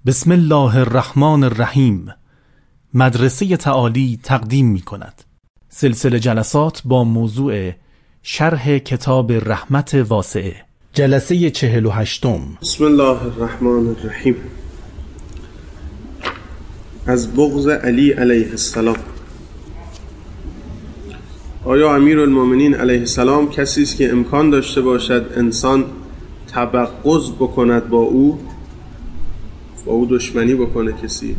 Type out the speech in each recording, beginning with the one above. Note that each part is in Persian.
بسم الله الرحمن الرحیم. مدرسه تعالی تقدیم می کند سلسله جلسات با موضوع شرح کتاب رحمت واسعه، جلسه 48. بسم الله الرحمن الرحیم. از بغض علی علیه السلام. آیا امیرالمومنین علیه السلام کسی است که امکان داشته باشد انسان تبغض بکند با او دشمنی بکنه؟ کسی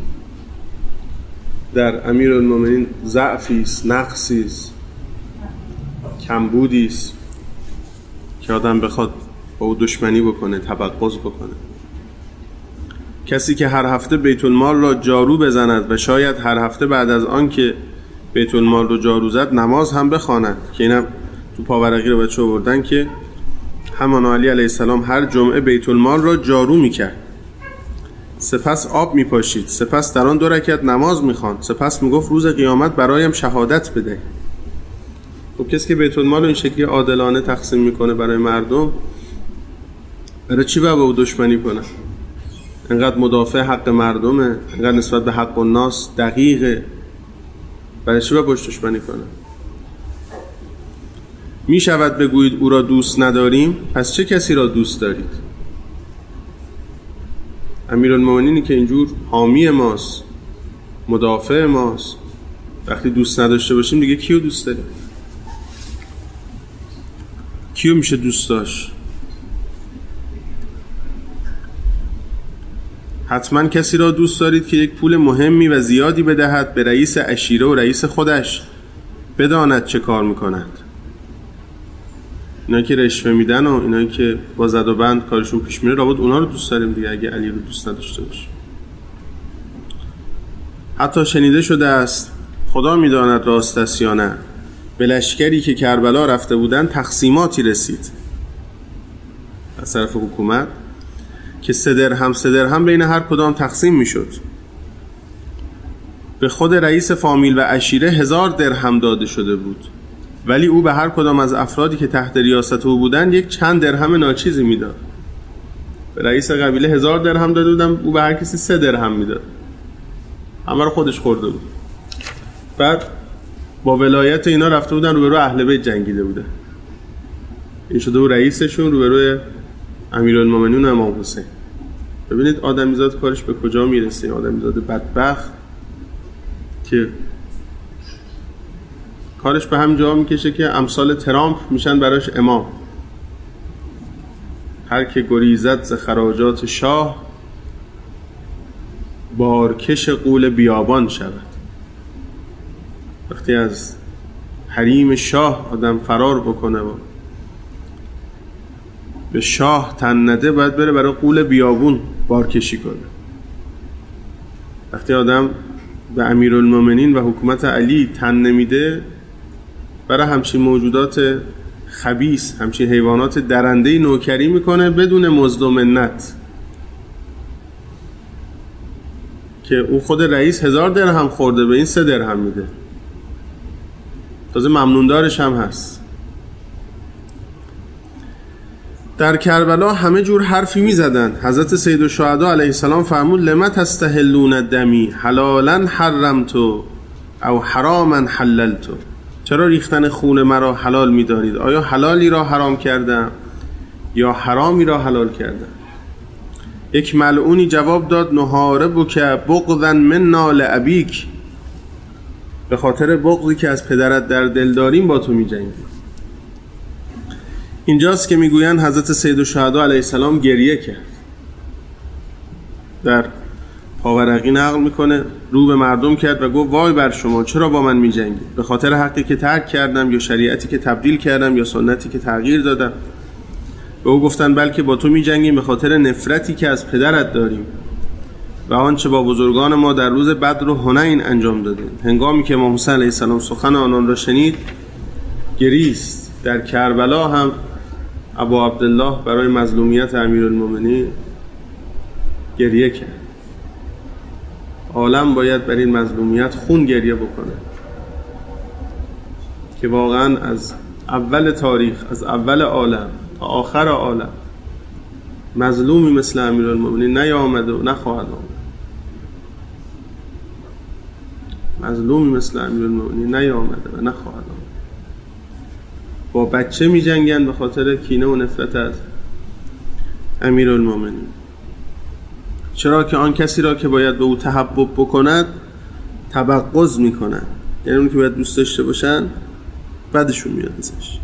در امیرالمومنین ضعفی است، نقصی است، کمبودی است که آدم بخواد با او دشمنی بکنه، تبغض بکنه؟ کسی که هر هفته بیت المال را جارو بزند و شاید هر هفته بعد از آن که بیت المال رو جارو زد نماز هم بخواند، که اینم تو پاورقی رو بچه آوردن که همان علی علیه السلام هر جمعه بیت المال را جارو میکرد، سپس آب میپاشید، سپس در آن 2 رکعت نماز میخواند، سپس میگفت روز قیامت برایم شهادت بده. خب کسی که بیت المال رو این شکلی عادلانه تقسیم میکنه برای مردم، برای چی باید با او دشمنی کنه؟ انقدر مدافع حق مردمه، انقدر نسبت به حق الناس دقیقه، برای چی باید باش دشمنی کنه؟ میشود بگویید او را دوست نداریم، پس چه کسی را دوست دارید؟ امیرالمومنینی که اینجور حامی ماست، مدافع ماست، وقتی دوست نداشته باشیم دیگه کیو دوست داریم؟ کیو میشه دوست داشت؟ حتما کسی را دوست دارید که یک پول مهمی و زیادی بدهد به رئیس عشیره و رئیس خودش بداند چه کار میکند. اینا که رشوه میدن و اینا که با زد و بند کارشون پیش میره، رابط اونا رو دوست داریم دیگه اگه علی رو دوست نداشته باشیم. حتی شنیده شده است، خدا میداند راست است یا نه، به لشکری که کربلا رفته بودن تقسیماتی رسید از طرف حکومت که 3 درهم بین هر کدام تقسیم میشد. به خود رئیس فامیل و عشیره 1000 درهم داده شده بود، ولی او به هر کدام از افرادی که تحت ریاست او بودن یک چند درهم ناچیزی میداد. به رئیس قبیله 1000 درهم داده بودن، او به هر کسی 3 درهم میداد، همه رو خودش خورده بود. بعد با ولایت اینا رفته بودن روبرو اهل بیت جنگیده بودن، این شده و رئیسشون روبرو امیرالمومنین و امام حسین. ببینید آدمیزاد کارش به کجا میرسه. آدمیزاد بدبخت که کارش به هم جا میکشه که امثال ترامپ میشن براش امام. هر که گریزد ز خراجات شاه، بارکش غول بیابان شود. وقتی از حریم شاه آدم فرار بکنه و به شاه تن نده، باید بره برای غول بیابون بارکشی کنه. وقتی آدم به امیرالمومنین و حکومت علی تن نمیده، برای همچین موجودات خبیث، همچین حیوانات درنده نوکری میکنه بدون مزد و منت، که او خود رئیس 1000 درهم خورده، به این 3 درهم میده، تازه ممنوندارش هم هست. در کربلا همه جور حرفی میزدن. حضرت سید الشهدا علیه السلام فرمود لما تستحلون دمی حلالا حرمتو او حراما حللتو. چرا ریختن خون مرا حلال می‌دارید؟ آیا حلالی را حرام کردم یا حرامی را حلال کردم؟ یک ملعونی جواب داد نحاربک بغضا منا لابیک، به خاطر بغضی که از پدرت در دل داریم با تو می‌جنگیم. اینجاست که میگویند حضرت سید الشهدا علیه السلام گریه کرد. در پاورقی نقل میکنه رو به مردم کرد و گفت وای بر شما، چرا با من میجنگید؟ به خاطر حقی که ترک کردم یا شریعتی که تبدیل کردم یا سنتی که تغییر دادم؟ به او گفتن بلکه با تو میجنگیم به خاطر نفرتی که از پدرت داریم و آنچه با بزرگان ما در روز بدر و حنین انجام دادیم. هنگامی که امام حسین علیه السلام سخن آنان را شنید گریست. در کربلا هم ابو عبدالله برای مظلومیت امیرالمومنین گریه کرد. عالم باید بر این مظلومیت خون گریه بکنه که واقعا از اول تاریخ، از اول عالم تا آخر عالم مظلومی مثل امیرالمومنین نیامده و نخواهد آمد. مظلومی مثل امیرالمومنین نیامده و نخواهد آمد. با بچه می جنگن به خاطر کینه و نفرت از امیرالمومنین. چرا که آن کسی را که باید به او تحبب بکند تبغض می کند، یعنی اون که باید دوست داشته باشن بدشون میاد ازش.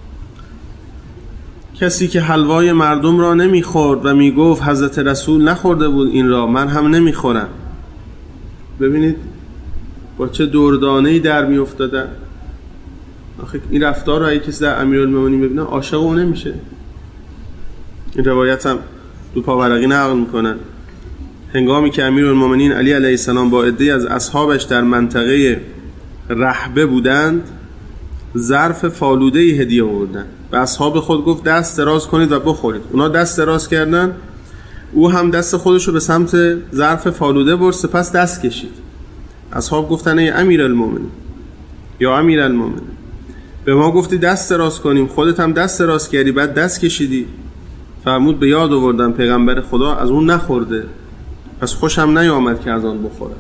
کسی که حلوای مردم را نمیخورد و میگفت حضرت رسول نخورده بود این را، من هم نمیخورم. ببینید با چه دردانه‌ای در میافتادن. آخه این رفتار را کسی در امیرالمومنین ببینه عاشق او نمیشه. این روایت هم تو پاورقی نقل میکنن. هنگامی که امیرالمومنین علی علیه السلام با عده‌ای از اصحابش در منطقه رحبه بودند، ظرف فالوده‌ای هدیه آوردن. به اصحاب خود گفت دست دراز کنید و بخورید. اونا دست دراز کردن، او هم دست خودشو به سمت ظرف فالوده برد، سپس دست کشید. اصحاب گفتن ای امیرالمومنین، یا امیرالمومنین، به ما گفتی دست دراز کنیم، خودت هم دست دراز کردی بعد دست کشیدی. فرمود به یاد آوردم پیغمبر خدا از اون نخورده، پس خوشم نیامد که از آن بخوره.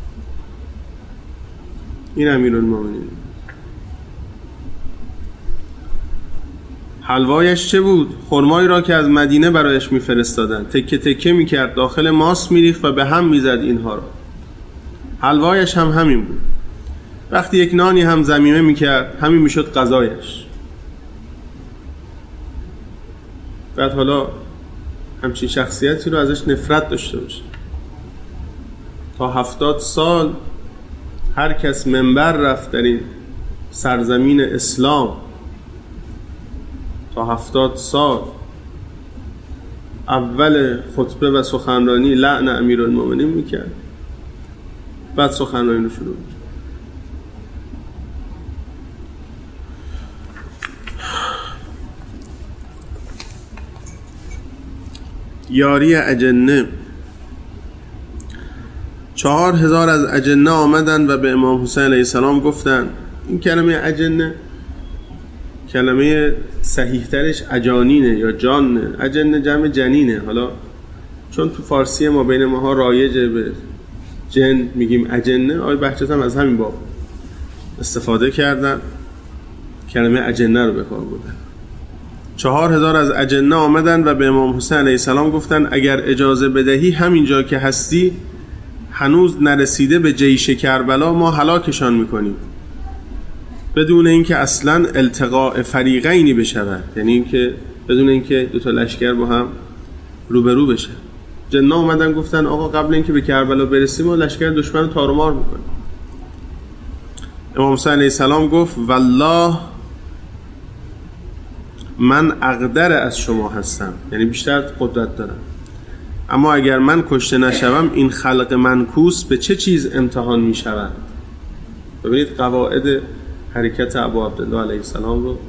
این امیرالمومنین. حلوایش چه بود؟ خرمایی را که از مدینه برایش میفرستادن، تکه تکه میکرد، داخل ماست میریخت و به هم میزد اینها را. حلوایش هم همین بود. وقتی یک نانی هم ضمیمه میکرد همین میشد غذایش. بعد حالا همچین شخصیتی رو ازش نفرت داشته باشه. تا 70 سال هر کس منبر رفت در این سرزمین اسلام، تا 70 سال اول خطبه و سخنرانی لعن امیرالمومنین میکرد، بعد سخنرانی رو شروع میکرد. یاری اجنه. 4000 از اجنه آمدند و به امام حسین علیه السلام گفتند. این کلمه اجنه کلمه صحیح ترش اجانینه یا جانه. اجنه جمع جنینه. حالا چون تو فارسی ما بین ماها رایجه به جن میگیم اجنه، آقای بهجت هم از همین باب استفاده کردن، کلمه اجنه رو به کار بردن. 4000 از اجنه آمدن و به امام حسین علیه السلام گفتن اگر اجازه بدهی همینجا که هستی هنوز نرسیده به جیش کربلا ما هلاکشان میکنیم، بدون اینکه اصلا التقاء فریقینی بشود، یعنی اینکه بدون اینکه دو تا لشکر با هم روبرو بشه. جن‌ها اومدن گفتن آقا قبل اینکه به کربلا برسیم ما لشکر دشمن رو تار و مار میکنیم. امام حسین علیه السلام گفت والله من اقدر از شما هستم، یعنی بیشتر قدرت دارم، اما اگر من کشته نشوم این خلق منکوس به چه چیز امتحان می شود؟ ببینید قواعد حرکت ابو عبدالله علیه السلام رو.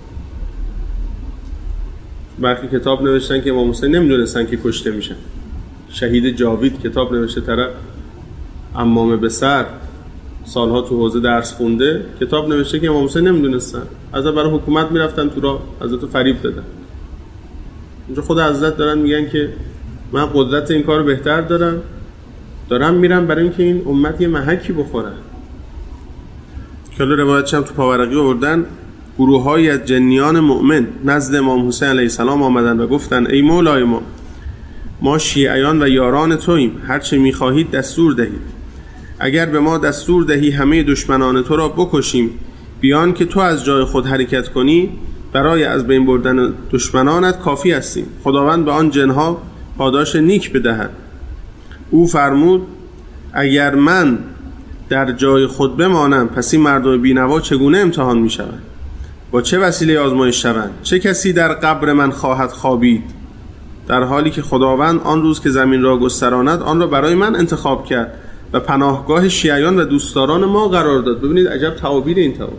برخی کتاب نوشتن که امام حسین نمیدونستن که کشته میشن. شهید جاوید کتاب نوشته، طرف عمامه به سر سالها تو حوزه درس خونده، کتاب نوشته که امام حسین نمیدونستن، از برای حکومت میرفتن تو راه حضرت فریب دادن. اینجا خود حضرت دارن میگن که من قدرت این کارو بهتر دارم میرم برای اینکه این امت یه محکی بخوره. کلا روایتش هم تو پاورقی آوردن. گروه‌هایی از جنیان مؤمن نزد امام حسین علیه السلام آمدن و گفتن ای مولای ما شیعیان و یاران توییم، هر چه می‌خواهید دستور دهید. اگر به ما دستور دهی همه دشمنان تو را بکشیم بیان که تو از جای خود حرکت کنی، برای از بین بردن دشمنانت کافی هستیم. خداوند به آن جنها پاداش نیک بدهد. او فرمود اگر من در جای خود بمانم پس این مردم بی‌نوا چگونه امتحان می شوند؟ با چه وسیله آزمایش شوند؟ چه کسی در قبر من خواهد خوابید؟ در حالی که خداوند آن روز که زمین را گستراند آن را برای من انتخاب کرد و پناهگاه شیعیان و دوستداران ما قرار داد. ببینید عجب تعابیر این تعابیر.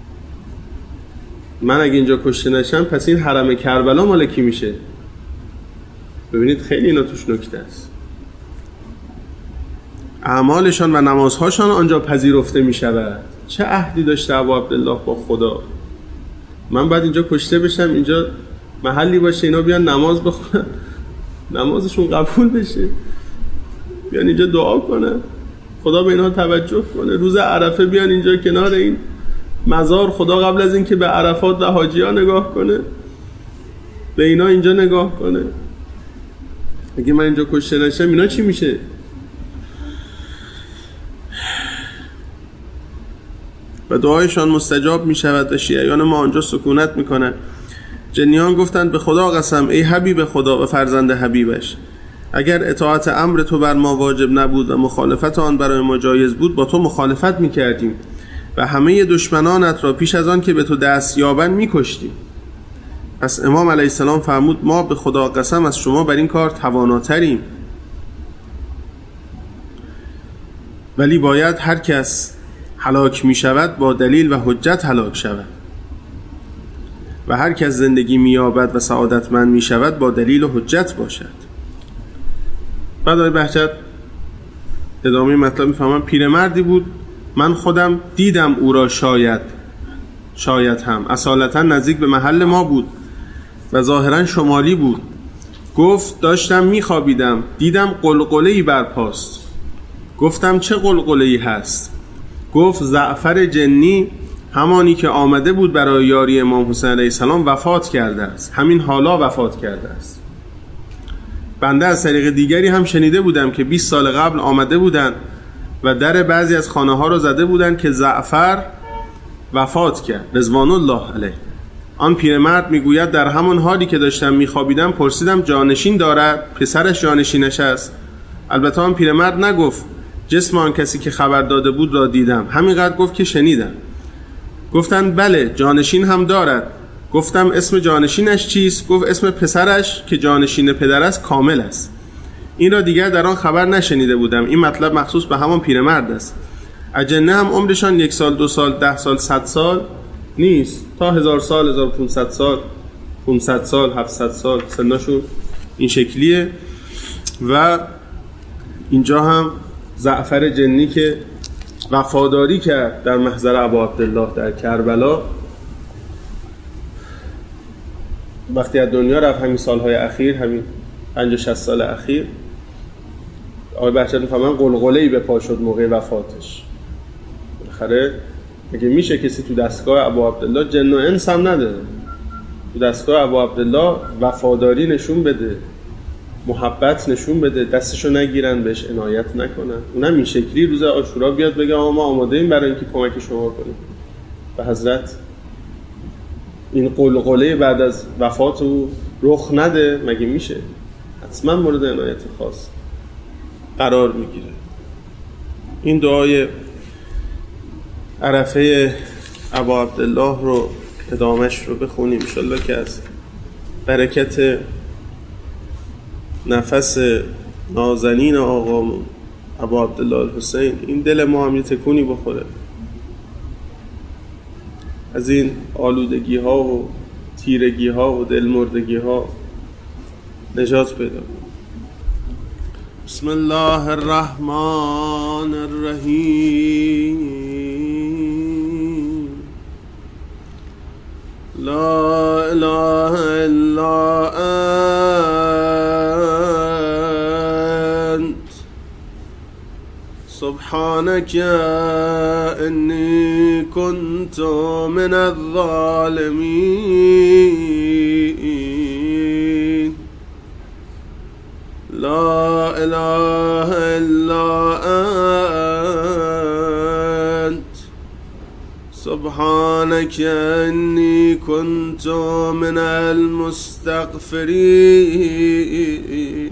من اگه اینجا کشته نشم پس این حرم کربلا مال کی میشه؟ ببینید خیلی اینا توش نکته است. اعمالشان و نمازهاشان آنجا پذیرفته می شود. چه عهدی داشته ابو عبدالله با خدا؟ من بعد اینجا کشته بشم، اینجا محلی باشه اینا بیان نماز بخونن، نمازشون قبول بشه، بیان اینجا دعا کنن، خدا به اینها توجه کنه. روز عرفه بیان اینجا کنار این مزار، خدا قبل از این که به عرفات و حاجی‌ها نگاه کنه به اینا اینجا نگاه کنه. اگه من اینجا کشته نشم اینا چی میشه؟ و دعایشان مستجاب میشود و شیعیان ما آنجا سکونت میکنن. جنیان گفتند به خدا قسم ای حبیب خدا و فرزند حبیبش، اگر اطاعت امر تو بر ما واجب نبود و مخالفت آن برای ما جایز بود با تو مخالفت میکردیم و همه دشمنانت را پیش از آن که به تو دست یابند میکشتیم. پس امام علیه السلام فرمود ما به خدا قسم از شما بر این کار تواناتریم، ولی باید هر کس هلاک می شود با دلیل و حجت هلاک شود و هر کس زندگی می یابد و سعادتمند می شود با دلیل و حجت باشد. بعد آقای بهجت ادامه مطلب می فهمم پیرمردی بود من خودم دیدم او را، شاید هم اصالتا نزدیک به محل ما بود و ظاهرا شمالی بود. گفت داشتم می خوابیدم دیدم قلقله‌ای برپاست. گفتم چه قلقله‌ای هست؟ گفت زعفر جنی، همانی که آمده بود برای یاری امام حسین علیه السلام وفات کرده است، همین حالا وفات کرده است. بنده از طریق دیگری هم شنیده بودم که 20 سال قبل آمده بودند و در بعضی از خانه ها رو زده بودند که زعفر وفات کرد رضوان الله علیه. آن پیرمرد میگوید در همان حالی که داشتم میخوابیدم پرسیدم جانشین دارد؟ پسرش جانشینش است. البته آن پیرمرد نگفت جسم آن کسی که خبر داده بود را دیدم، همینقدر گفت که شنیدم. گفتند بله جانشین هم دارد. گفتم اسم جانشینش چیست؟ گفت اسم پسرش که جانشین پدر است کامل است. این را دیگر در آن خبر نشنیده بودم. این مطلب مخصوص به همان پیرمرد است. اجنه هم عمرشان 1 سال 2 سال 10 سال 100 سال نیست، تا 1000 سال 1500 سال 500 سال 700 سال سنشون این شکلیه. و اینجا هم زعفر جنی که وفاداری کرد در محضر ابا عبدالله در کربلا، وقتی از دنیا رفت همین سالهای اخیر، همین 50-60 سال اخیر، آقای بهجت می‌فهمن قلقله‌ای به پا شد موقع وفاتش. بالاخره اگه میشه کسی تو دستگاه ابا عبدالله، جن و انس هم نداره، تو دستگاه ابا عبدالله وفاداری نشون بده، محبت نشون بده، دستشو نگیرن، بهش عنایت نکنن، اونم این شکلی روز عاشورا بیاد بگه ما آماده ایم برای اینکه کمک شما کنیم. به حضرت این قلقله بعد از وفات او رخ نده، مگه میشه؟ حتما مورد عنایت خاص قرار میگیره. این دعای عرفه ابا عبدالله رو ادامش رو بخونیم ان شاءالله که از برکت نفس نازنین آقامون ابا عبدالله الحسین این دل ما هم یه تکونی بخوره، از این آلودگی ها و تیرگی ها و دلمردگی ها نجات پیدا کنه. بسم الله الرحمن الرحیم. لا اله الا انت سبحانك انی كنت من الظالمین. لا اله الا انت سبحانك انی كنت من المستغفرین.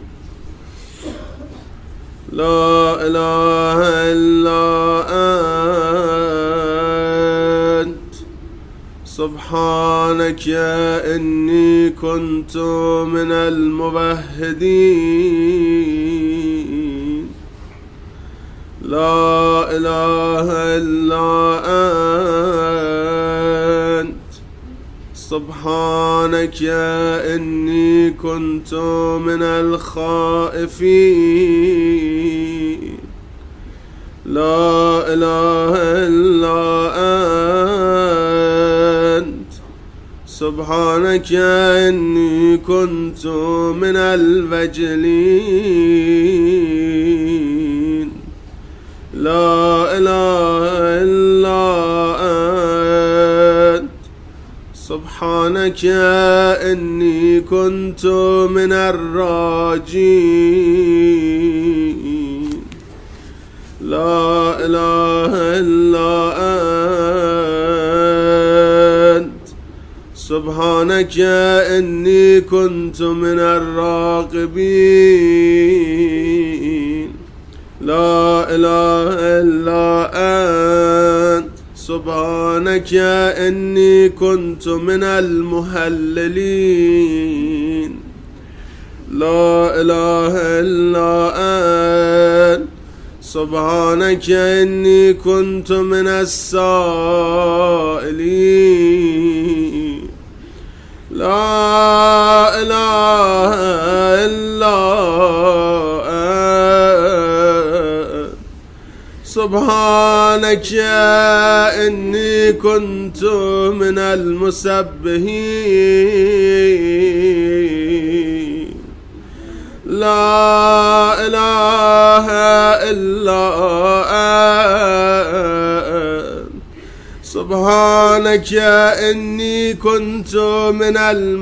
لا اله الا انت سبحانك انی كنت من الموحدین. لا اله الا انت سبحانك انی كنت من الخائفین. لا اله الا انت سبحانك إني كنت من الوجلين لا إله إلا أنت سبحانك إني كنت من الراجين لا إله إلا أنت سبحانك إني كنت من الراقبين لا إله إلا أنت سبحانك إني كنت من المهللين لا إله إلا أنت سبحانك إني كنت من السائلين لا إله إلا أنت سبحانك إني كنت من المسبحين لا إله إلا أنت سبحانك إني كنت من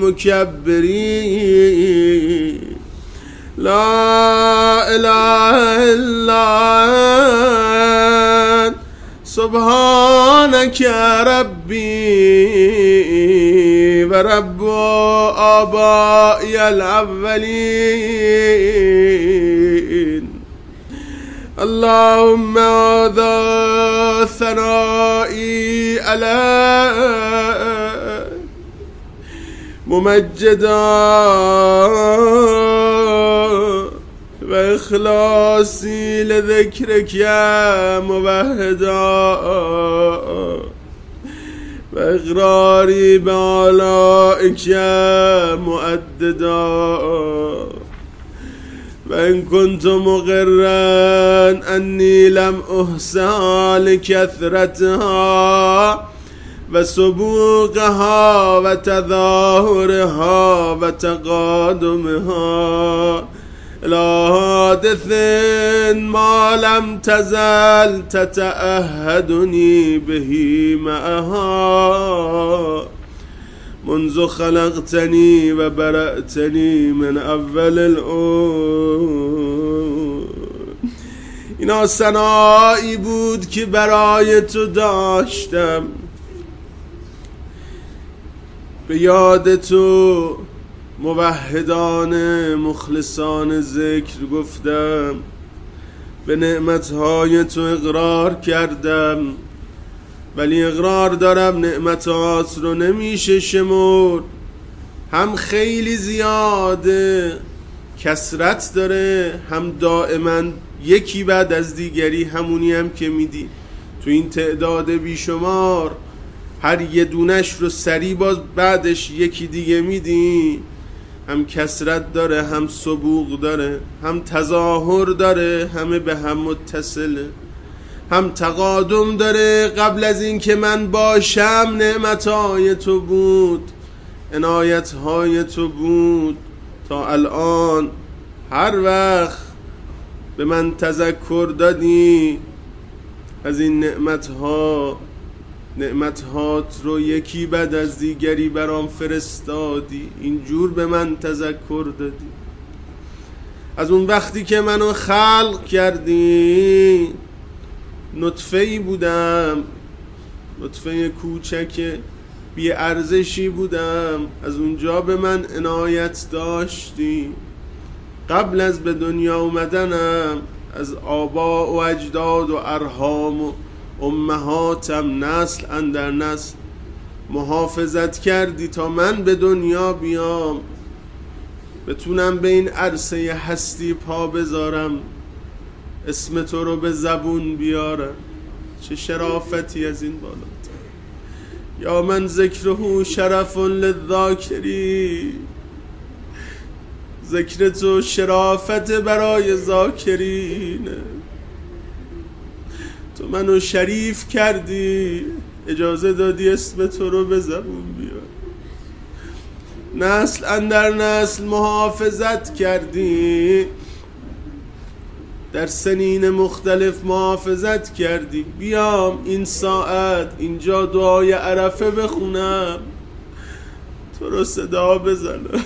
المكبرين لا إله إلا أنت سبحانك ربي ورب آبائي الأولين اللهم هذا ثنائي عليك ممجدا وإخلاصي لذكرك يا موحدا وإقراري بآلائك يا مؤددا وإن كنت مقرا أني لم أحصى لكثرتها وسبوقها وتظاهرها وتقادمها إلى حادث ما لم تزل تتأهدني به معها منذ خلقتني وبرأتني من اول الأمر. اینا ثنایی بود که برای تو داشتم، به یاد تو موحدانه مخلصان ذکر گفتم، به نعمتهای تو اقرار کردم، ولی اقرار دارم نعمتات رو نمیشه شمرد، هم خیلی زیاده کثرت داره، هم دائما یکی بعد از دیگری همونی هم که میدی تو این تعداد بیشمار، هر یه دونش رو سری باز بعدش یکی دیگه میدی، هم کثرت داره، هم سبوق داره، هم تظاهر داره، همه به هم متصله، هم تقادم داره. قبل از این که من باشم نعمتهای تو بود، عنایتهای تو بود، تا الان هر وقت به من تذکر دادی از این نعمتهات رو یکی بعد از دیگری برام فرستادی، اینجور به من تذکر دادی. از اون وقتی که منو خلق کردی نطفه‌ای بودم، نطفه کوچک بی ارزشی بودم، از اونجا به من عنایت داشتی. قبل از به دنیا اومدنم از آبا و اجداد و ارحام و امهاتم نسل اندر نسل محافظت کردی تا من به دنیا بیام، بتونم به این عرصه هستی پا بذارم، اسم تو رو به زبون بیارم. چه شرافتی از این بالاتر. یا من ذکره شرف للذاکری، ذکر تو شرافت برای ذاکرینه. تو منو شریف کردی، اجازه دادی اسم تو رو به زبون بیار. نسل اندر نسل محافظت کردی، در سنین مختلف محافظت کردی. بیام این ساعت اینجا دعای عرفه بخونم، تو رو صدا بزنم.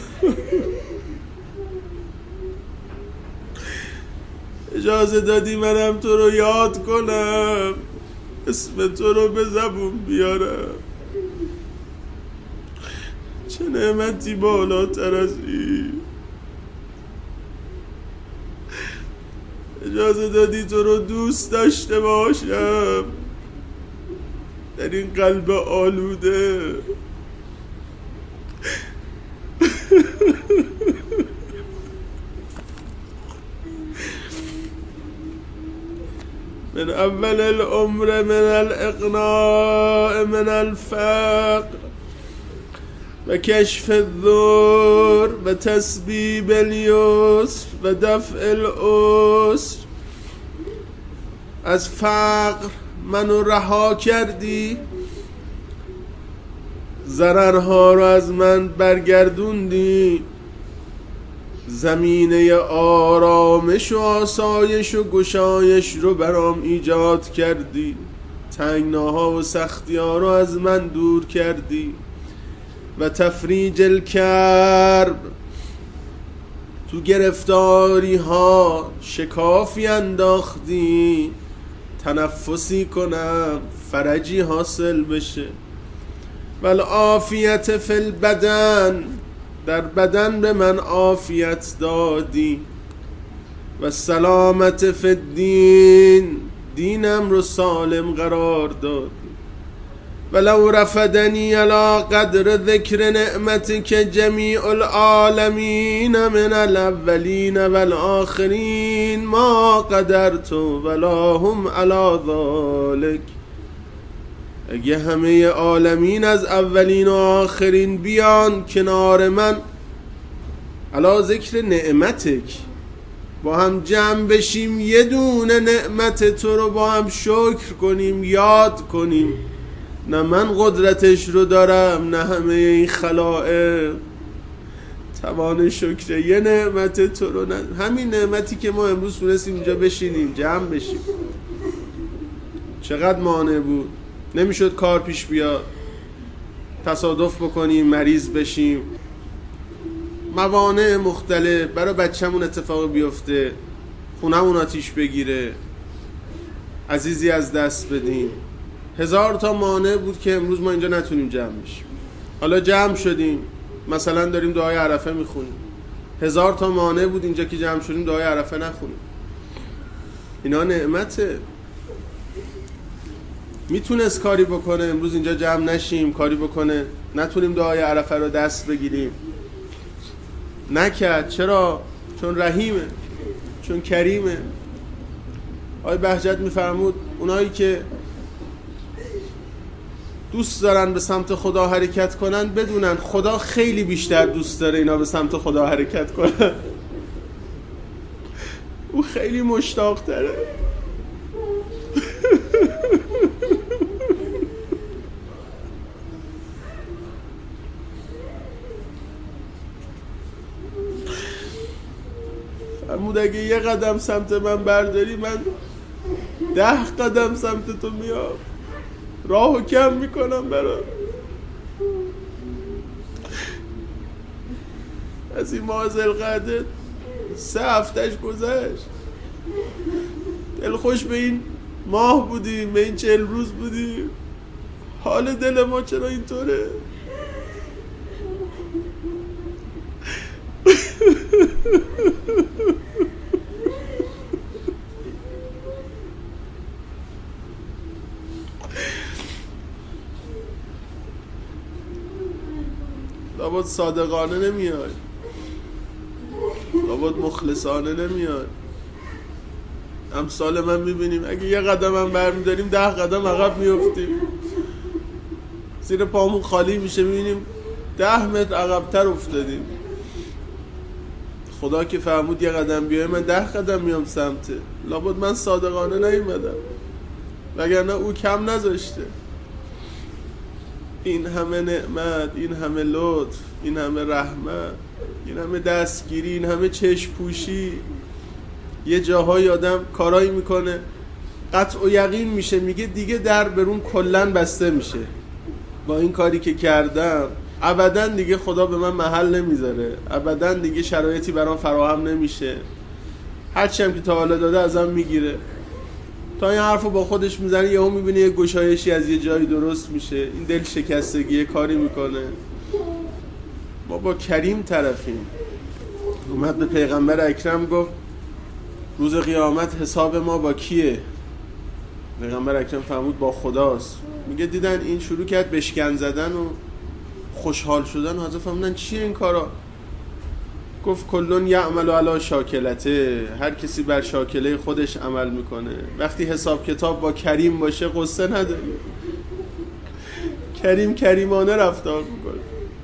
اجازه دادی منم تو رو یاد کنم، اسم تو رو به زبون بیارم. چه نعمتی بالاتر از این. اجازه دادی تو رو دوست داشته باشم در این قلب آلوده. من اول العمر من الاقناع من الفقر و کشف الضر و تسبیب الیسر و دفع العسر. از فقر منو رها کردی، ضررها رو از من برگردوندی، زمینه آرامش و آسایش و گشایش رو برام ایجاد کردی، تنگناها و سختی ها رو از من دور کردی. و تفریج الکرب، تو گرفتاری ها شکافی انداختی، تنفسی کنم فرجی حاصل بشه. و العافیت فی البدن، در بدن به من عافیت دادی. و سلامت فی الدین، دینم رو سالم قرار دادی. ولو رفدنی علی قدر ذکر نعمتک جمیع العالمین من الاولین والآخرین ما قدرت ولا هم علی ذلک. اگه همه عالمین از اولین و آخرین بیان کنار من علی ذکر نعمتک، با هم جمع بشیم یه دونه نعمت تو رو با هم شکر کنیم، یاد کنیم. نه من قدرتش رو دارم، نه همه این خلائق توان شکر یه نعمت تو رو همین نعمتی که ما امروز تونستیم اینجا بشینیم جمع بشیم. چقدر مانع بود، نمیشد کار پیش بیاد، تصادف بکنیم، مریض بشیم، موانع مختلف، برای بچه‌مون اتفاق بیفته، خونمون آتیش بگیره، عزیزی از دست بدیم. هزار تا مانع بود که امروز ما اینجا نتونیم جمع بشیم. حالا جمع شدیم، مثلا داریم دعای عرفه میخونیم. هزار تا مانع بود اینجا که جمع شدیم دعای عرفه نخونیم. اینا نعمته. میتونست کاری بکنه امروز اینجا جمع نشیم، کاری بکنه نتونیم دعای عرفه رو دست بگیریم، نکرد. چرا؟ چون رحیمه، چون کریمه. آقای بهجت میفرمود اونایی که دوست دارن به سمت خدا حرکت کنن بدونن خدا خیلی بیشتر دوست داره اینا به سمت خدا حرکت کنن. او خیلی مشتاق تره. فرمود اگه یه قدم سمت من برداری من 10 قدم سمت تو میام، راهو کم میکنم برات. از این ماه ذوالقعده 3 هفتهش گذشت، دلخوش به این ماه بودیم، به این 40 روز بودیم. حال دل ما چرا اینطوره؟ لابد صادقانه نمیاد، لابد مخلصانه نمیاد. امثال من میبینیم اگه یه قدم هم برمیداریم 10 قدم عقب میفتیم، زیر پامون خالی میشه، میبینیم 10 متر عقبتر افتادیم. خدا که فرمود یه قدم بیای من 10 قدم میام سمته، لابد من صادقانه نیومدم، وگرنه او کم نذاشته. این همه نعمت، این همه لطف، این همه رحمت، این همه دستگیری، این همه چشم پوشی، یه جاهای آدم کارایی میکنه قطع و یقین میشه میگه دیگه در برون کلن بسته میشه، با این کاری که کردم ابدا دیگه خدا به من محل نمیذاره، ابدا دیگه شرایطی برام فراهم نمیشه، هرچی هم که تا حالا داده ازم میگیره. تا این حرفو با خودش میزنه یهو میبینه یه گشایشی از یه جایی درست میشه، این دل شکستگی یه کاری میکنه. ما با کریم طرفیم. اومد به پیغمبر اکرم گفت روز قیامت حساب ما با کیه؟ پیغمبر اکرم فرمود با خداست. میگه دیدن این شروع کرد بشکن زدن و خوشحال شدن، حضرت فرمودن چیه این کارا؟ گفت کلون یعمل علی شاکلته، هر کسی بر شاکله خودش عمل میکنه. وقتی حساب کتاب با کریم باشه قصه نداره، کریم کریمانه رفتار میکنه.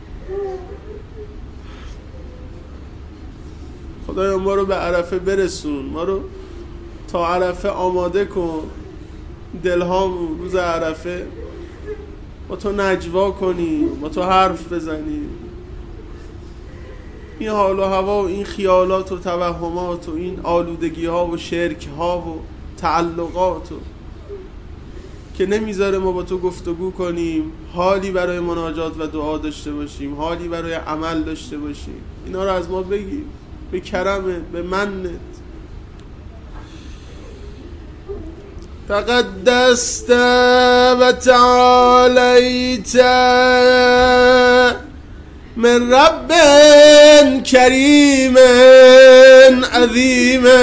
خدایا ما رو به عرفه برسون، ما رو تا عرفه آماده کن، دلهامون روز عرفه با تو نجوا کنیم، با تو حرف بزنیم. این حال و هوا و این خیالات و توهمات و این آلودگی ها و شرک ها و تعلقات و که نمیذاره ما با تو گفتگو کنیم، حالی برای مناجات و دعا داشته باشیم، حالی برای عمل داشته باشیم، اینا رو از ما بگیر به کرمت، به منت. تقدست و تعالیت من رب کریم عظیم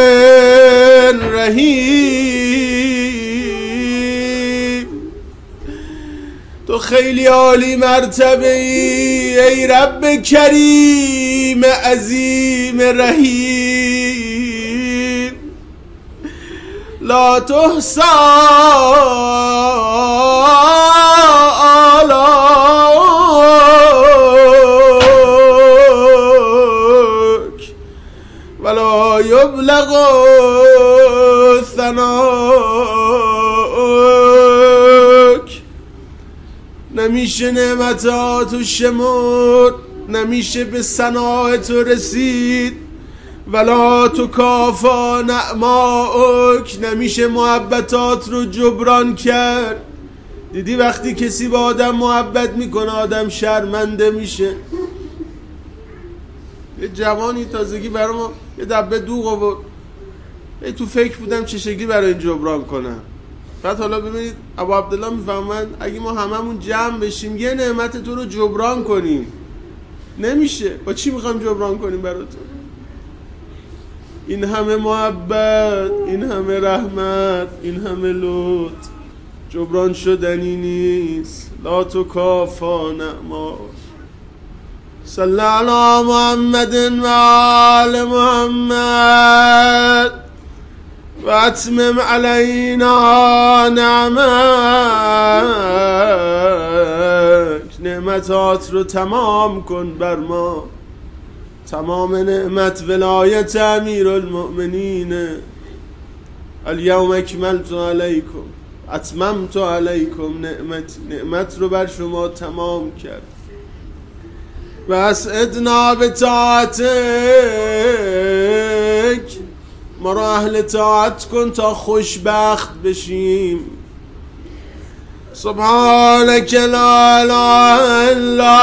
رحیم. تو خیلی عالی مرتبه ای رب کریم عظیم رحیم، لا تحصى آلاؤك ولا يبلغ ثناؤك. نمیشه نعمتات و شمرد، نمیشه به ثناء تو رسید. ولا تکافا نعماؤک، نمیشه محبتات رو جبران کرد. دیدی وقتی کسی با آدم محبت میکنه آدم شرمنده میشه. یه جوانی تازگی برای ما یه دبه دوغ آورد، تو فکر بودم چه شکلی برای این جبران کنم. بعد حالا ببینید ابو عبدالله میفهمن اگه ما هممون جمع بشیم یه نعمت تو رو جبران کنیم نمیشه. با چی میخوایم جبران کنیم برای تو؟ این همه محبت، این همه رحمت، این همه لطف جبران شدنی نیست. لا تکافا نعما. صلی علی محمد و آل محمد و اتمم علینا نعمک. نعمتات رو تمام کن بر ما، تمام نعمت ولایت امیر المؤمنین. الیوم اکملت علیکم اتممت علیکم نعمت رو بر شما تمام کرد. و اسعدنا به طاعتک، ما رو اهل طاعت کن تا خوشبخت بشیم. سبحانك لا اله الا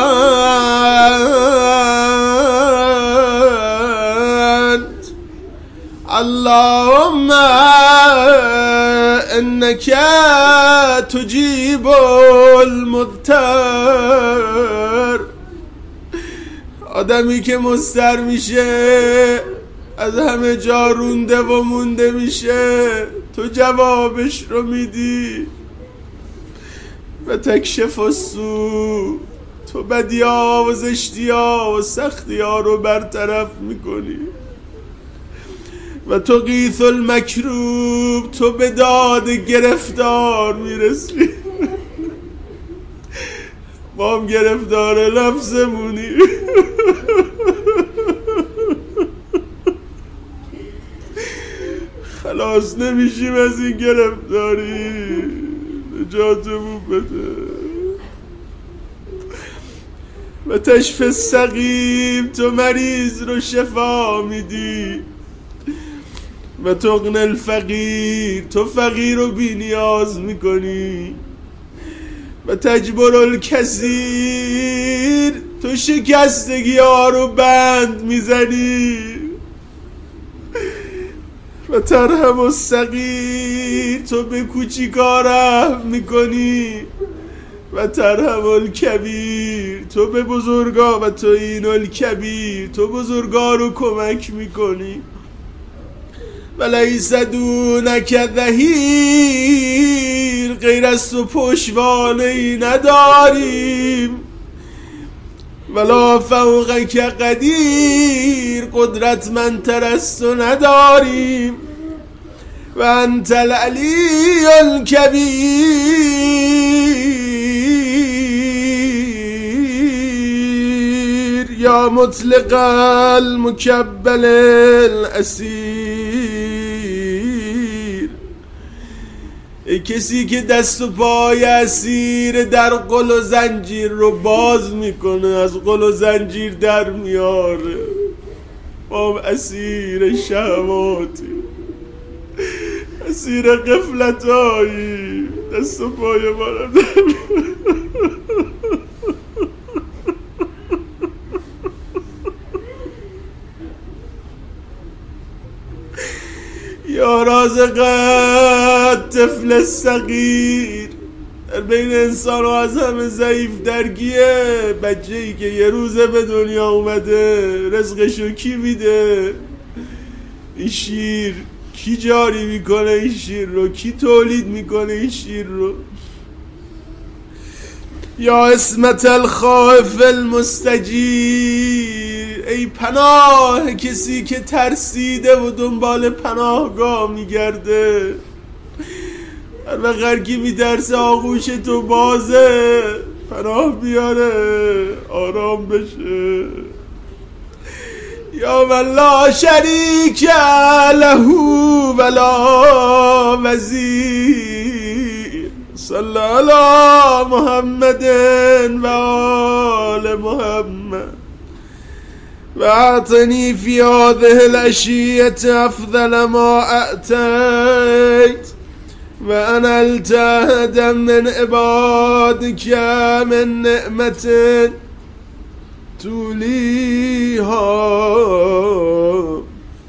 انت اللهم انك تجيب المضطر. آدمی که مضطر میشه، از همه جا رونده و مونده میشه، تو جوابش رو میدی. و تکشف السوء، تو بدی‌ها و زشتی‌ها و سختی‌ها رو برطرف میکنی. و تو غیث المکروب، تو به داد گرفتار میرسی. ما هم گرفتار نفسمونی. خلاص نمیشیم از این گرفتاری. نجاتمون بده. و تشفی السقیم، تو مریض رو شفا میدی. و تغنی الفقیر، تو فقیر رو بی نیاز میکنی. و تجبر الکثیر، تو شکستگی ها رو بند میزنی. و ترحم الصغیر، تو به کوچیکا رحم میکنی. و ترحم الکبیر، تو به بزرگا. و تعین الکبیر، تو بزرگا رو کمک میکنی. و لیس دونک ظهیر، غیر از تو پشتوانه‌ای نداریم. ولا فوقک قدیر، قدرتمندتر از تو نداریم. و انت العلی الکبیر، یا مطلق المکبل الاسیر. ای کسی که دست و پای اسیر در قل و زنجیر رو باز میکنه، از قل و زنجیر در میاره. ما اسیر شهواتی، اسیر غفلتایی، دست و پای ما رو در یا رازق طفل الصغیر، در بین انسان و از همه ضعیف درگیه. بچه‌ای که یه روزه به دنیا اومده، رزقشو کی میده؟ این شیر کی جاری میکنه؟ این شیر رو کی تولید میکنه؟ این شیر رو. یا اسمت الخائف المستجیر، ای پناه کسی که ترسیده و دنبال پناهگاه میگرده. هر وقت هرکی میترسه آغوش تو بازه، پناه بیاره، آرام بشه. یا من لا شریک له ولا وزیر، صلی علی محمد و آل محمد. و اعطنی فی هذه العشیة افضل ما اعطیت، و انلت احدا من عبادک من نعمت تولیها.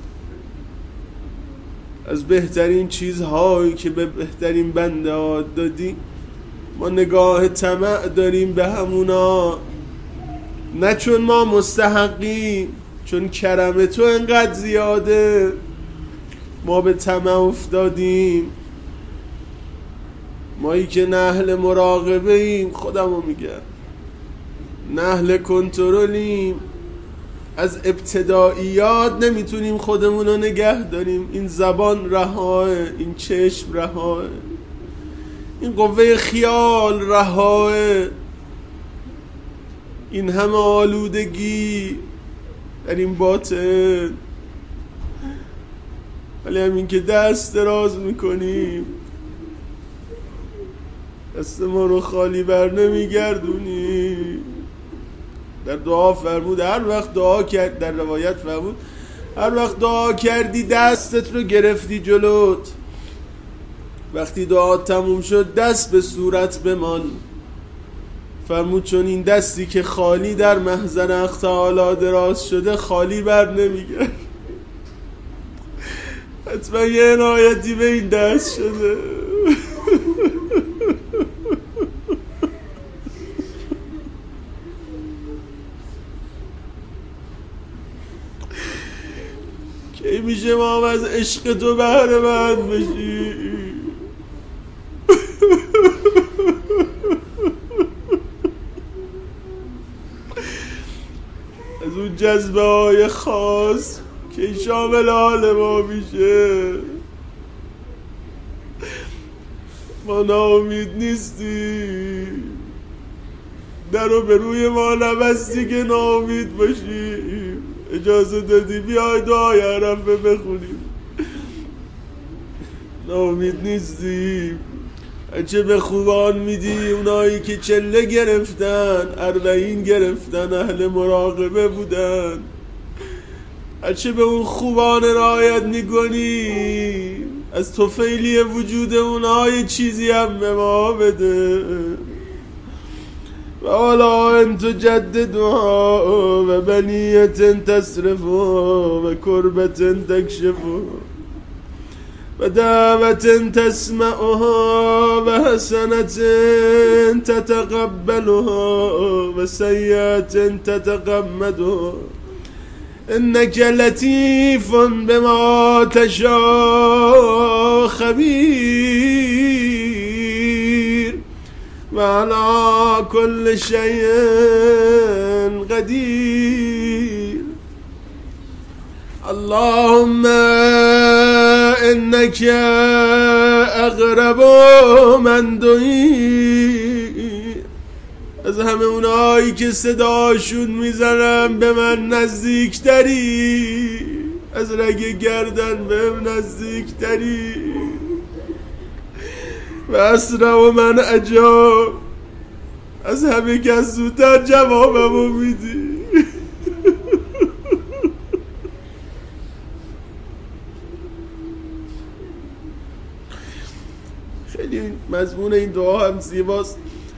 از بهترین چیزهایی که به بهترین بنده ها دادی، ما نگاه طمع داریم به همونا، نه چون ما مستحقیم، چون کرم تو انقدر زیاده ما به طمع افتادیم. مایی که نه اهل مراقبه ایم، خودمو میگم، نه اهل کنترلیم، از ابتداییات نمیتونیم خودمون رو نگه داریم. این زبان رهاه، این چشم رهاه، این قوه خیال رهاه، این همه آلودگی در این باطن. ولی همین که دست دراز میکنیم، دست ما رو خالی بر نمیگردونی. در دعا فرمود هر وقت دعا کرد، در روایت فرمود هر وقت دعا کردی دستت رو گرفتی جلوت، وقتی دعا تموم شد دست به صورت بمان. فرمود چون این دستی که خالی در محضر حق تعالی دراز شده خالی بر نمیگرد. حتما یه عنایتی به این دست شده. کی میشه ما هم از عشق تو بهره مند بشی؟ از اون جذبه های خاص که شامل حال ما میشه. ما ناامید نیستیم، در رو به روی ما نبستی که ناامید باشیم. اجازه دادی بیای دعای عرفه بخونیم. ناامید نیستیم. چه به خوبان میدی اونایی که چله گرفتن، 40 گرفتن، اهل مراقبه بودن. چه به اون خوبان رعایت میکنی، از طفیلی وجود اونها چیزی هم به ما بده. و حالا انت جددها و بنیت تصرفها و کربت تکشفها و دعوت تسمعها و حسنت تتقبلها و سیئت تتقمدها انك لطیف بما تشاء خبیر و علی کل شیء قدیر. اللهم انك اقرب من دعی، از همه اونایی که صداشون میزنم به من نزدیکتری، از رگ گردن بهم نزدیکتری. و اسرع من اجاب، از همه کس زودتر جوابمو میدی. خیلی مضمون این دعا هم زیباست.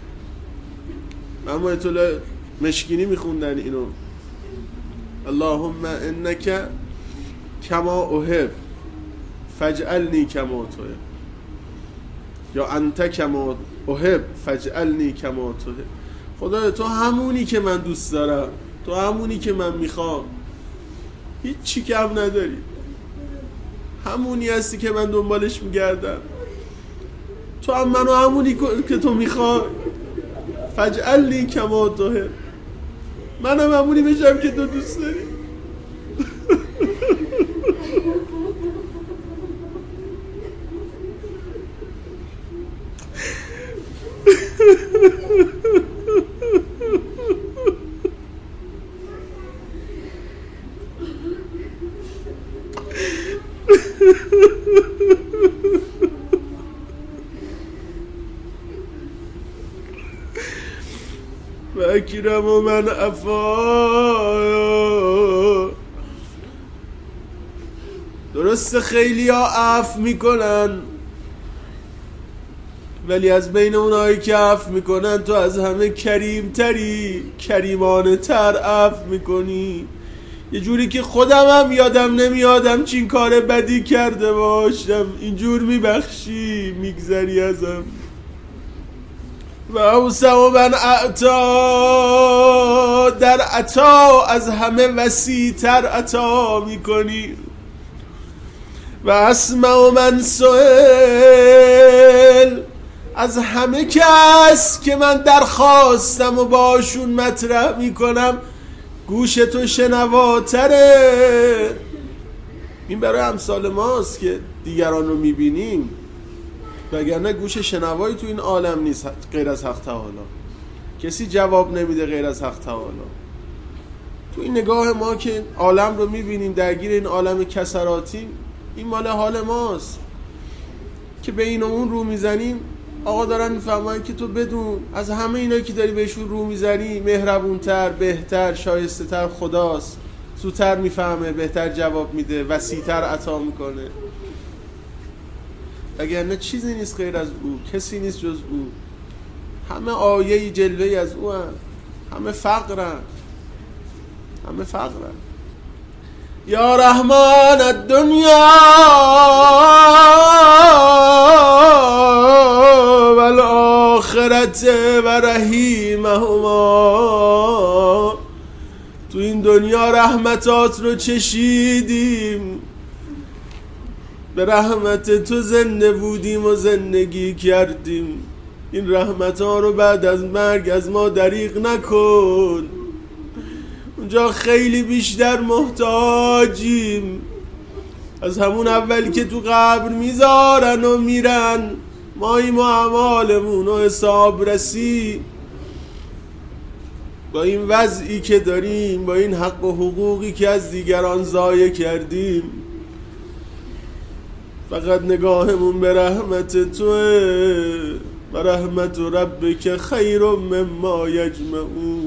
من آیت الله مشکینی میخوندن اینو: اللهم انک کما احب فاجعلنی کما تحب، یا انت کما احب فاجعلنی کما تحب. خدا تو همونی که من دوست دارم، تو همونی که من میخوام، هیچ چی کم نداری، همونی هستی که من دنبالش میگردم. تو هم منو همونی که تو میخوای، فاجعلنی کما تحب، منم همونی بشم که تو دوست داری. و اکرم من عفا. درسته خیلی ها عفو میکنن، ولی از بین اونایی که عفو میکنن تو از همه کریمتری، کریمانه تر عفو میکنی. یه جوری که خودم هم یادم نمیادم چین کار بدی کرده باشم، اینجور میبخشی، میگذری ازم. و اوسع من اعطا، در عطا از همه وسیع تر عطا میکنی. و اسمع من سئل، از همه کس که من درخواستم و باشون مطرح میکنم گوش تو شنواتره. این برای امثال ماست که دیگران رو میبینیم، وگرنه گوش شنوایی تو این عالم نیست غیر از حق تعالی. کسی جواب نمیده غیر از حق تعالی. تو این نگاه ما که عالم رو میبینیم درگیر این عالم کسراتی، این مال حال ماست که به این و اون رو میزنیم. آقا دارن میفهمن که تو بدون از همه اینا که داری بهشون رو میزنی مهربونتر، بهتر، شایسته تر خداست، زودتر میفهمه، بهتر جواب میده، وسیع‌تر عطا میکنه. وگرنه چیزی نیست غیر از او، کسی نیست جز او. همه آیه‌ای جلوه‌ای از او هم. همه فقرن، همه فقرن. یا رحمان الدنیا و الاخرت و رحیمهما، تو این دنیا رحمتات رو چشیدیم، به رحمت تو زنده بودیم و زندگی کردیم. این رحمتها رو بعد از مرگ از ما دریغ نکن. اونجا خیلی بیشتر محتاجیم. از همون اول که تو قبر میذارن و میرن، ماییم و اعمالمون و حساب رسی، با این وضعی که داریم، با این حق و حقوقی که از دیگران ضایع کردیم، فقط نگاهمون به رحمت توه و رحمت ربک خیر مما یجمعون.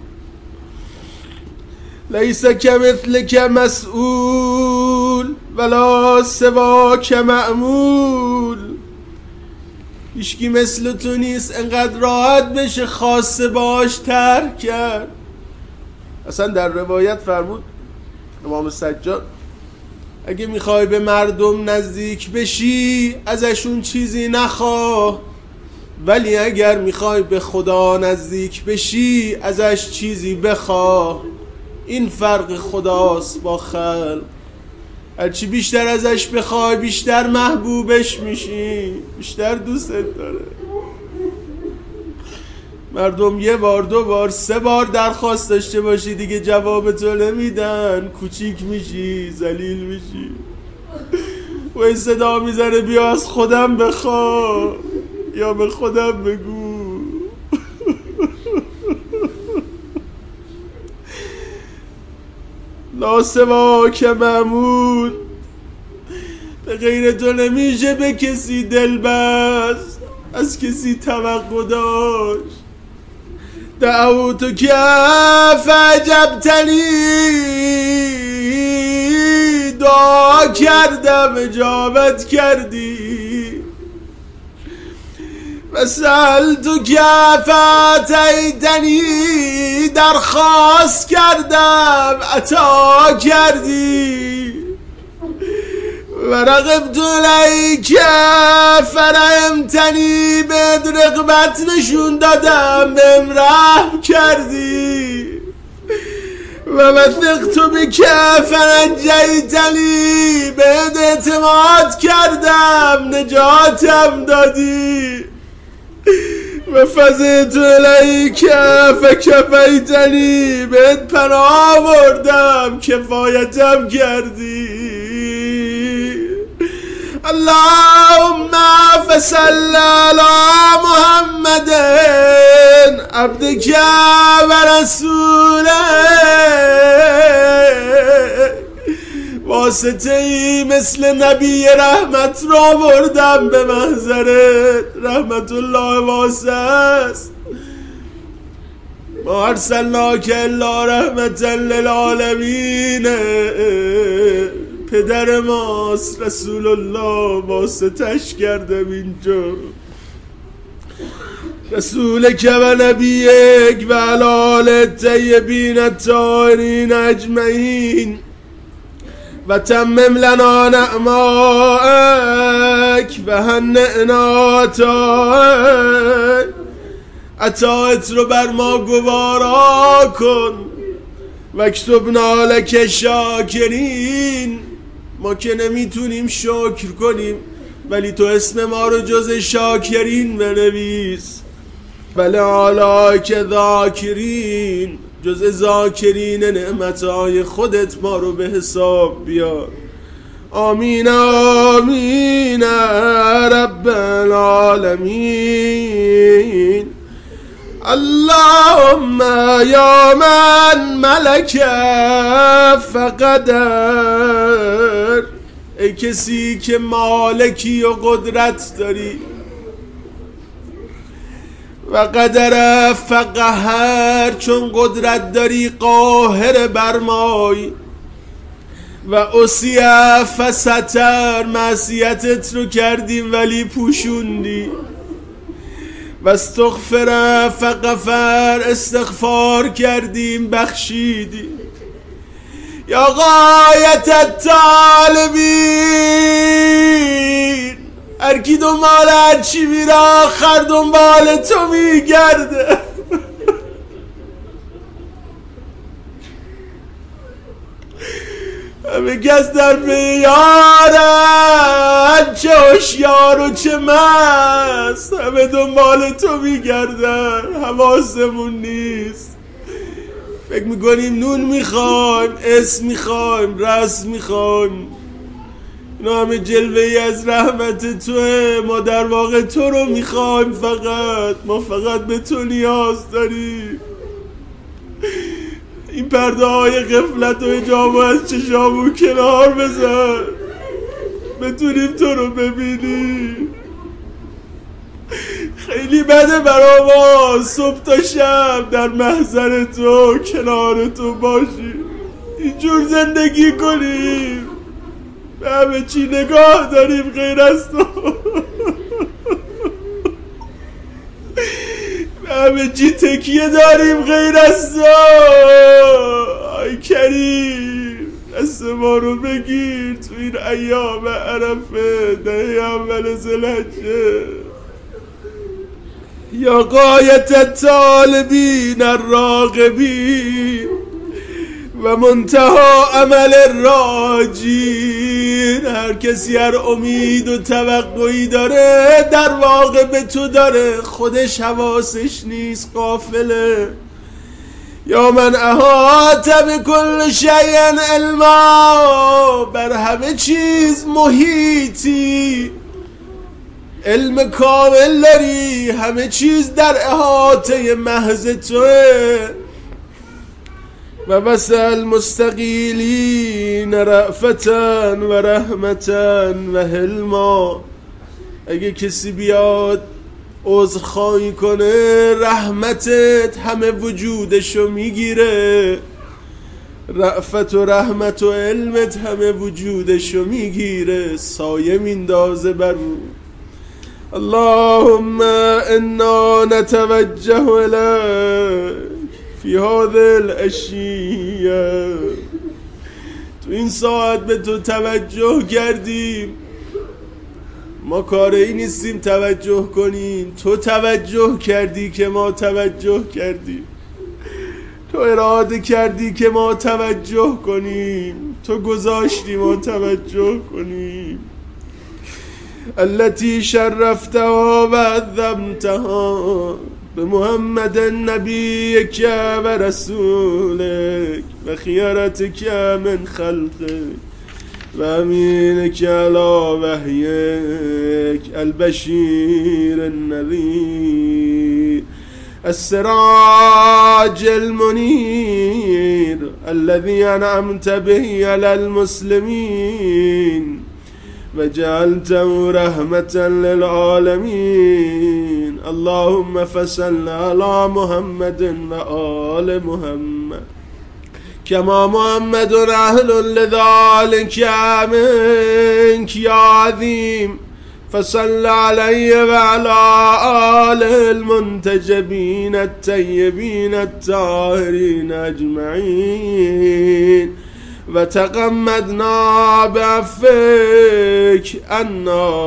لیس کمثلک مسئول ولا سواک معمول. هیچکی مثل تو نیست انقدر راحت بشه خاصه باش ترک کرد. اصلا در روایت فرمود امام سجاد اگه میخوای به مردم نزدیک بشی ازشون چیزی نخواه، ولی اگر میخوای به خدا نزدیک بشی ازش چیزی بخواه. این فرق خداست با خلق. هرچی بیشتر ازش بخوای بیشتر محبوبش میشی، بیشتر دوستت داره. مردم یه بار دو بار سه بار درخواست داشته باشی دیگه جواب تو نمیدن، کوچیک میشی، ذلیل میشی. و این صدا میزنه بیا از خودم بخوا یا به خودم بگو. لا سواک معمول. به غیر تو نمیشه به کسی دل بست، از کسی توقع داشت. دعوتو که فعجبتنی، دعا کردم اجابت کردی. و سألتو که فاتیتنی، درخواست کردم عطا کردی. و رغبت الیک فرحمتنی، بهت رغبت نشون دادم بهم رحم کردی. و وثقت بک فنجیتنی، بهت اعتماد کردم نجاتم دادی. و فزعت الیک فکفیتنی، بهت پناه بردم کفایتم کردی. اللهم فصل علی محمد عبدک و رسولک. واسطه ای مثل نبی رحمت را بردم به محضرت. رحمت الله واسع است. ما ارسلناک الا رحمتا للعالمین. پدر ماست رسول الله، واسطش کردم اینجا. رسولک و نبیک و علی آل الطیبین الطاهرین اجمعین. و تمم لنا نعمائک و هنئنا عطائک. عطایت رو بر ما گوارا کن. و اکتبنا لک شاکرین. ما که نمیتونیم شکر کنیم، ولی تو اسم ما رو جز شاکرین بنویس. بله آلاک ذاکرین، جز ذاکرین نعمتهای خودت ما رو به حساب بیار. آمین آمین رب العالمین. اللهم یا من ملک فقدر. ای کسی که مالکی و قدرت داری. و قدر فقهر، چون قدرت داری قاهر برمای. و اسیه فستر، معصیتت رو کردیم ولی پوشوندی. و استغفر فغفر، استغفار کردیم بخشیدی. یا غایت الطالبین، هر کی دنبال هر چی میره آخر دنبال تو میگرده. همه کس در بیارن، چه هوشیار و چه مست، همه دنبال تو میگردن، حواسمون نیست. فکر میکنیم نون میخوایم، اسم میخوایم، رسم میخوایم. اینا همه جلوه ای از رحمت توه. ما در واقع تو رو میخوایم فقط. ما فقط به تو نیاز داریم. این پرده های غفلت و حجاب از چشامون کنار بزن. بتونیم تو رو ببینیم. خیلی بده برا ما صبح تا شب در محضر تو کنار تو باشیم، اینجور زندگی کنیم، به همه چی نگاه داریم غیر از تو، به همه چی تکیه داریم غیر از تو. آی کریم دست ما رو بگیر تو این ایام عرفه دهه اول ذوالحجه. یا غایت الطالبین الراغبین و منتها عمل راجین. هر کسی هر امید و توقعی داره در واقع به تو داره، خودش حواسش نیست، غافله. یا من احاط بكل شیء علما، بر همه چیز محیطی، علم کامل داری، همه چیز در احاطه محض توه. و بس المستقیلین رأفتا و رحمتا و حلما. اگه کسی بیاد عذرخواهی کنه رحمتت همه وجودشو میگیره، رأفت و رحمت و علمت همه وجودشو میگیره، سایه میندازه بر او. اللهم انا نتوجه الیک فی هذه العشیه. تو این ساعت به تو توجه کردیم، ما کاری نیستیم توجه کنیم، تو توجه کردی که ما توجه کردیم، تو اراده کردی که ما توجه کنیم، تو گذاشتی ما توجه کنیم. التي شرفتها و عظمتها بمحمد نبيك ورسولك وخيرتك من خلقك وأمينك على وحيك البشير النذير السراج المنير الذي أنعمت به على المسلمين وجعلته رحمة للعالمين. اللهم فصل على محمد وآل محمد كما محمد أهل لذلك منك يا عظيم. فصل عليه وعلى آله المنتجبين الطيبين الطاهرين أجمعين. و تغمدنا بعفوك عنا،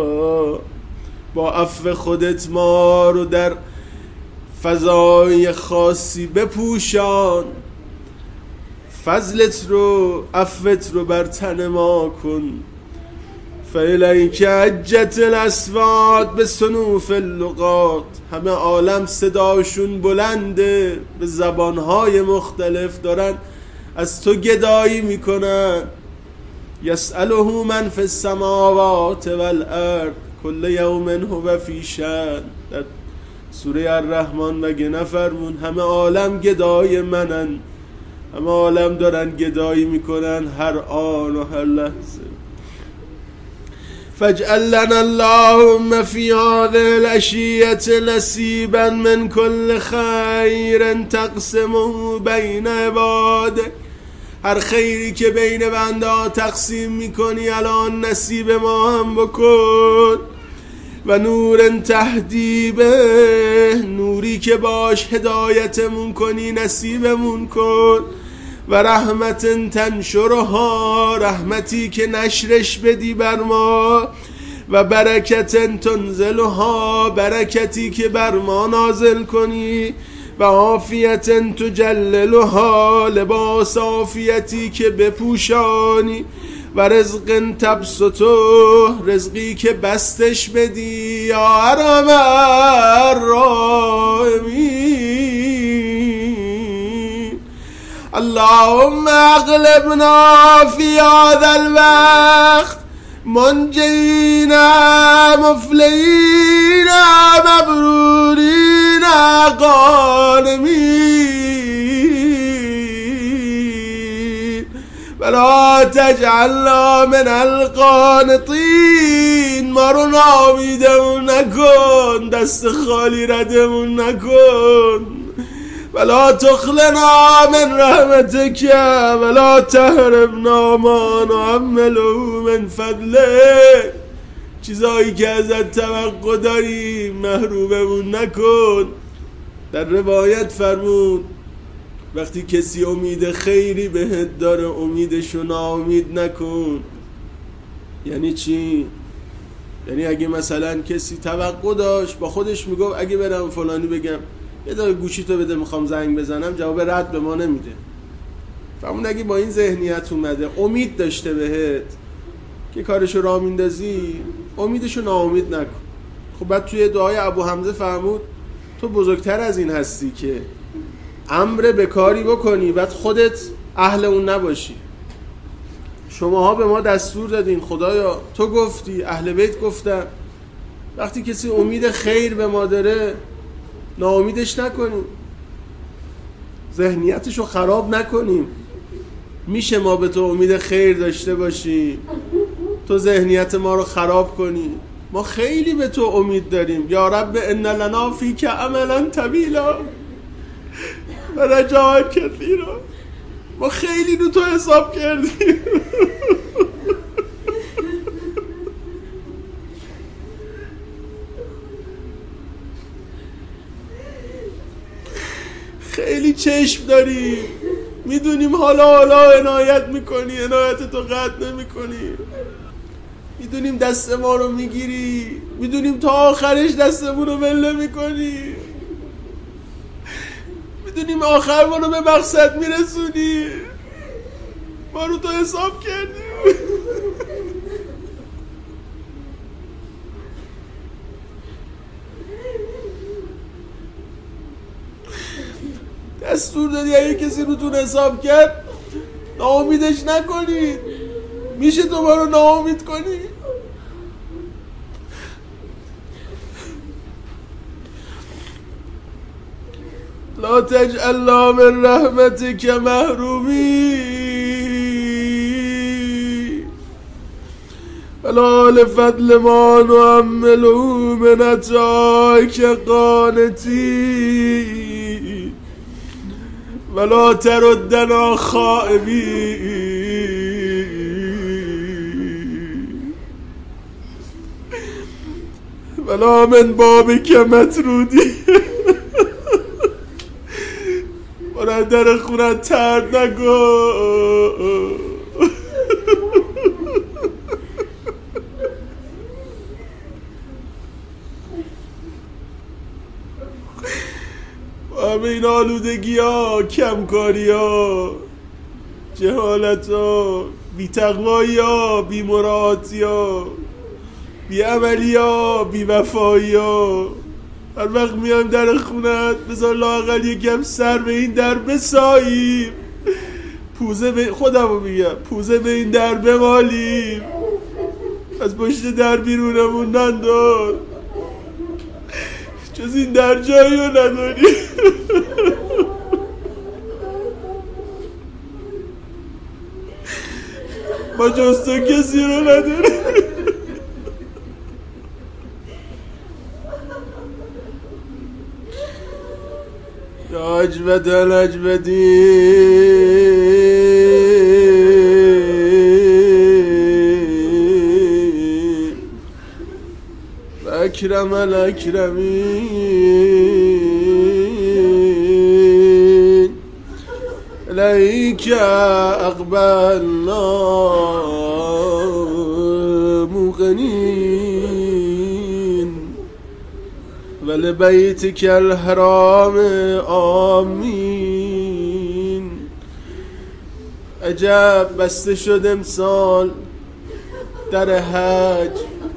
با عفو خودت ما رو در فضای خاصی بپوشان، فضلت رو عفوت رو بر تن ما کن. فالیک حجت الاصوات به صنوف اللغات، همه عالم صداشون بلنده، به زبانهای مختلف دارن از تو گدایی میکنن. یسأله من فی السماوات والارض کل یوم هو فی شأن. در سوره الرحمن مگه نفرمون همه عالم گدای منن، همه عالم دارن گدایی میکنن هر آن و هر لحظه. فاجعل لنا اللهم في هذه العشية نصيبا من كل خير تقسمه بين عبادك. هر خیری که بین بنده ها تقسیم میکنی الان نصیب ما هم بکن. و نور تهدی به، نوری که باش هدایتمون کنی نصیبمون کن. و رحمت تنشرها، رحمتی که نشرش بدی بر ما. و برکت تنزلها، برکتی که بر ما نازل کنی. و عافیت تجللها، لباس عافیتی که بپوشانی. و رزق تبسطه، رزقی که بستش بدی یا ارحم الراحمین. اللهم اغلبنا في هذا الوقت منجین مفلحین مبرورین غانمین. و ولا تجعلنا من القانطین، ما رو ناامیدمون نکن، دست خالی ردمون نکن. ولا تخلنا من رحمتك ولا تحرمنا ما نعمله من فضلك، چیزایی که ازت توقع داریم محروممون نکن. در روایت فرمود وقتی کسی امید خیری بهت داره امیدشو ناامید نکن. یعنی چی؟ یعنی اگه مثلا کسی توقع داشت با خودش میگفت اگه برم فلانی بگم یه دقیقه گوشیتو بده میخوام زنگ بزنم، جواب رد به ما نمیده. فهمون اگه با این ذهنیت اومده امید داشته بهت که کارشو راه میندازی، امیدشو ناامید نکن. خب بعد توی دعای ابو حمزه فرمود تو بزرگتر از این هستی که امر به کاری بکنی بعد خودت اهل اون نباشی. شماها به ما دستور دادین، خدایا تو گفتی، اهل بیت گفتن، وقتی کسی امید خیر به ما داره ناامیدش نکنیم، ذهنیتشو خراب نکنیم. میشه ما به تو امید خیر داشته باشیم تو ذهنیت ما رو خراب کنی؟ ما خیلی به تو امید داریم. یا رب ان لنا فیک عملا طویلا و رجاء کثیرا، ما خیلی رو تو حساب کردیم. خیلی چشم داریم، میدونیم حالا عنایت میکنی، عنایت تو قطع نمی کنی، میدونیم دست ما رو میگیری، میدونیم تا آخرش دستمون رو ول میکنی، میدونیم آخر ما رو به مقصد میرسونی. ما رو تو حساب کردیم. دستور دادی اگه کسی رو تو حساب کرد ناامیدش نکنید. میشه تو ما رو ناامید کنی؟ لا تجعلنا من رحمتك محرومين ولا لفضل ما نعمله من عطائك قانتين ولا تردنا خائبين ولا من بابك مطرودين. برای در خونت ترد نگو. با همه این آلودگی ها، کمکاری ها، جهالت ها، بی تقوایی ها، بی مراعاتی ها، بی عملی ها، بی وفایی ها، هر وقت میایم در خونت بذار لااقل یکم سر به این در بساییم، پوزه به خودمو میگم، پوزه به این در بمالیم، از پشت در بیرونمون ننداز، جز این در جایی رو نداری. ما جز تو کسی رو نداری. یا اجود الاجودین و اکرم الاکرمین الیک اقبلنا موقنین ولبیتک الحرام آمین. عجب بسته شد امسال در حج،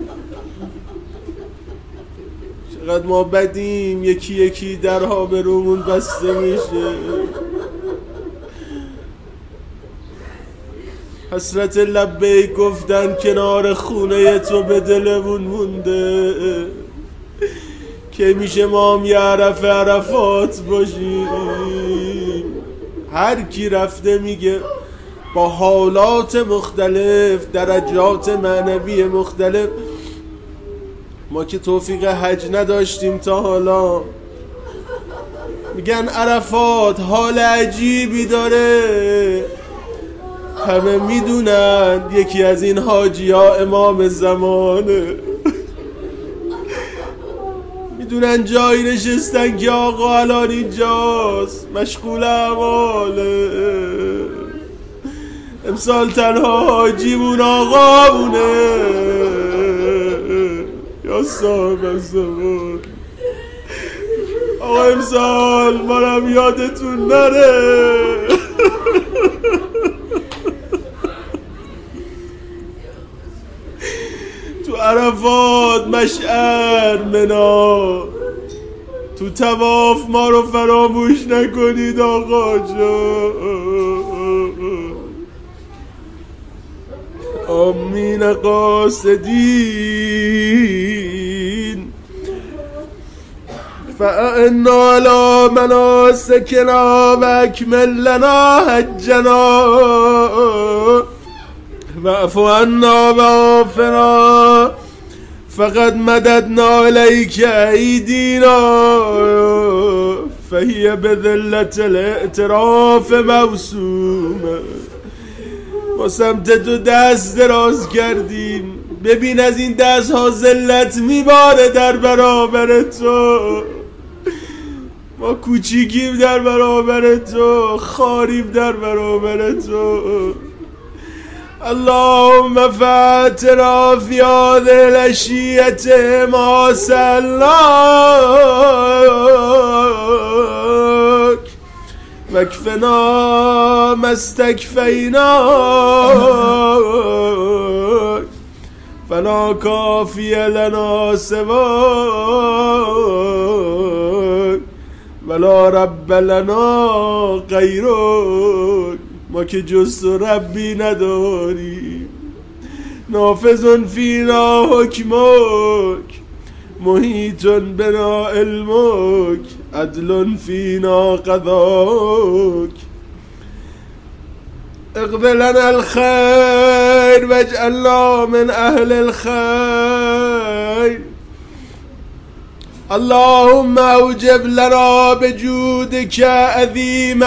چقدر ما بدیم، یکی یکی درها به رومون بسته میشه. حسرت لبیک گفتن کنار خونه تو به دلمون مونده، که میشه ما هم یه عرفات باشیم. هر کی رفته میگه با حالات مختلف، درجات معنوی مختلف. ما که توفیق حج نداشتیم تا حالا، میگن عرفات حال عجیبی داره. همه میدونن یکی از این حاجی ها امام زمانه، میدونن جایی نشستن که آقا الان اینجاست مشغول اعماله. امسال تنها حاجیمون آقا مونه یا صاحب زمان. آقا امسال منم یادتون نره. تو عرفات، مشعر، منا، تو طواف ما رو فراموش نکنید آقا جان. آمین قاصدین فأعنا علی مناسکنا و اکمل لنا حجنا واعف عنا وعافنا فقد مددنا الیک ایدینا فهی بذلة الاعتراف موسومه. ما سمت تو دست دراز کردیم، ببین از این دست ها ذلت میباره در برابر تو. ما کوچیکیم در برابر تو، خاریم در برابر تو. اللهم فاتنا فی هذه العشیة ما سألناک واکفنا ما استکفیناک فلا کافی لنا سواک ولا رب لنا غیرک. ما که جز تو ربی نداریم. نافذ فینا حکمک محیط بنا علمک عدل فینا قضاک. اقبل لنا الخیر واجعلنا من اهل الخیر. اللهم اوجب لنا بجودك عظیم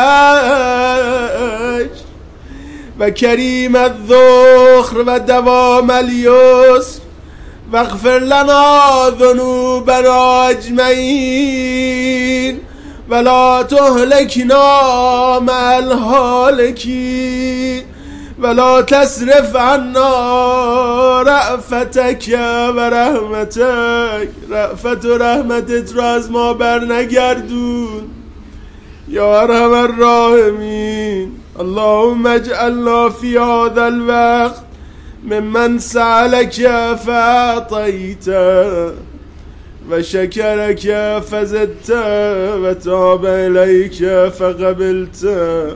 الاجر و کریم الذخر و دوام الیسر واغفر لنا ذنوبنا اجمعین ولا تهلكنا مع الهالكين ولا تصرف عنا رأفتك و رحمتك. رأفت و رحمتت رو از ما بر نگردون یا ارحم الراحمین. اللهم اجعلنا في هذا الوقت ممن سألك فأعطيت وشكرك فزدت وتاب إليك فقبلت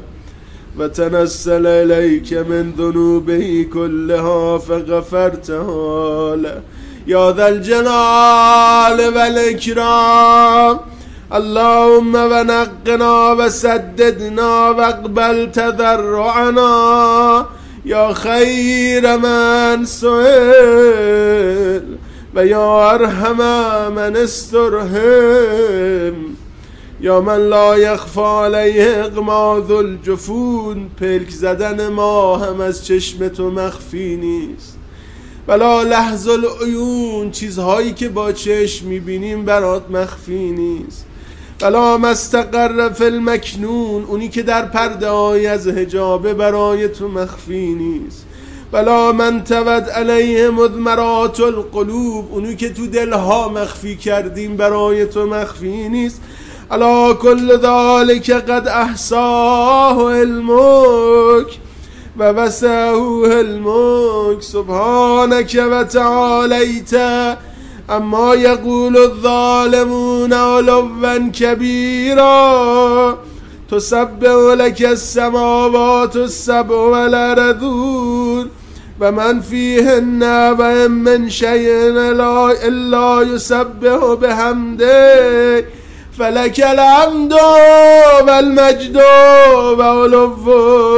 وتنسل إليك من ذنوبه كلها فغفرتها له يا ذا الجلال والإكرام. اللهم ونقنا وسددنا واقبل تضرعنا يا خير من سئل و یا ارحم من استرهم یا من لا یخفی علیه اغماض الجفون. پلک زدن ما هم از چشم تو مخفی نیست. ولا لحظ العیون، چیزهایی که با چشم میبینیم برات مخفی نیست. ولا مستقر فی المکنون، اونی که در پرده های از حجابه برای تو مخفی نیست. ولا من تود علیه مضمرات القلوب، اونی که تو دلها مخفی کردیم برای تو مخفی نیست. الا کل ذلك قد احصاه علمک و وسعه علمک سبحانك و تعالیت اما یقول الظالمون علوا کبیرا. تسبح لك السماوات السبع والارضون و من فیهن و ان من شیء الا یسبح بحمده فلك الحمد والمجد وعلو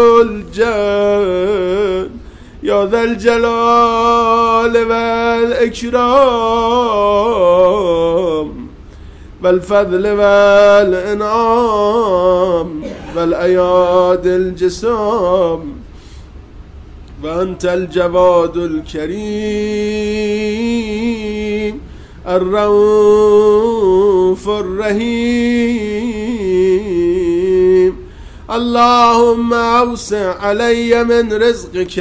الجاه يا ذا الجلال والإكرام والفضل والإنعام والأياد الجسام وأنت الجواد الكريم الرؤوف الرحيم اللهم أوسع علي من رزقك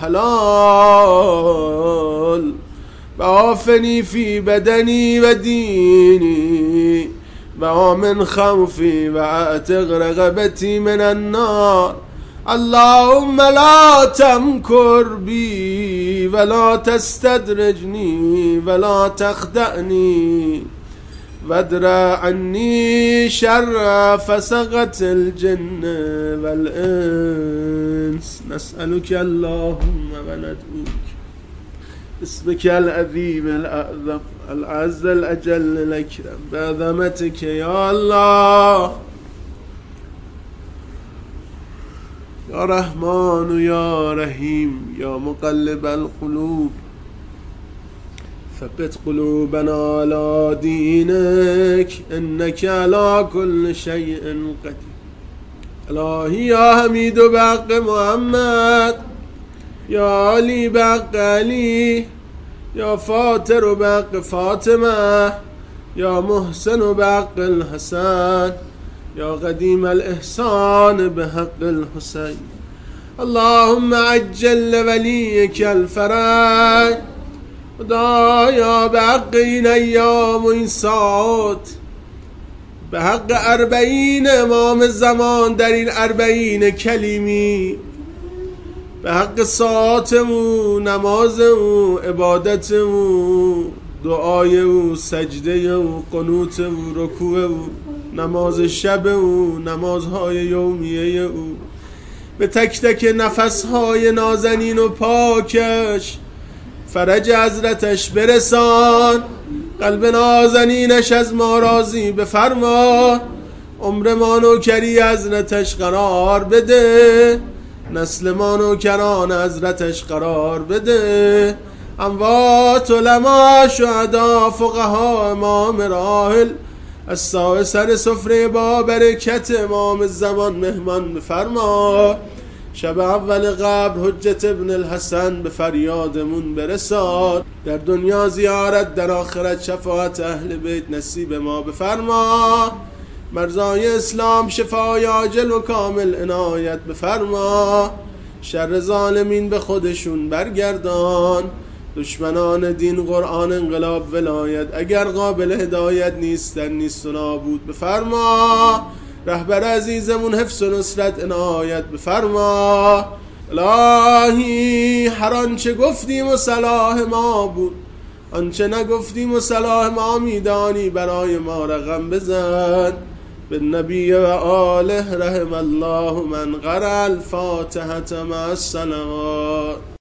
الحلال وعافني في بدني وديني ومن خوفي وأعتق رغبتي من النار اللهم لا تمكر بي ولا تستدرجني ولا تخدعني وادرأ عني شر فسقة الجن والإنس نسألك اللهم وندعوك باسمك العظيم الأعظم العز الأجل الأكرم بعظمتك يا الله يا رحمن يا رحيم يا مقلب القلوب ثبت قلوبنا على دينك إنك على كل شيء قدير إلهي يا حميد بحق محمد يا علي بحق علي يا فاطر بحق فاطمة يا محسن بحق الحسن يا قديم الإحسان بحق الحسين اللهم عجل لوليك الفرج خدایا به حق این ایام و این ساعات به حق 40 امام زمان در این 40 کلیمی به حق ساعتمون نمازمون عبادتمون دعای او سجده او قنوت او رکوع او نماز شب او نمازهای یومیه او به تک تک نفسهای نازنین و پاکش فرج حضرتش برسان قلب نازنینش از ما راضی بفرما عمر ما نوکری حضرتش قرار بده نسل ما نوکران حضرتش قرار بده اموات علما شهدا فقها امام راحل از سر سفره با برکت امام زمان مهمان بفرما شب اول قبر حجت ابن الحسن به فریادمون برساد در دنیا زیارت در آخرت شفاعت اهل بیت نصیب ما بفرما مرزای اسلام شفای عاجل و کامل عنایت بفرما شر ظالمین به خودشون برگردان دشمنان دین قرآن انقلاب ولایت اگر قابل هدایت نیست و نابود بفرما رهبر عزیزمون حفظ و نصرت عنایت بفرما الهی هر آنچه گفتیم و صلاح ما بود آنچه نگفتیم و صلاح ما میدانی برای ما رقم بزن بالنبی و آله رحم الله من قرأ الفاتحة مع الصلوات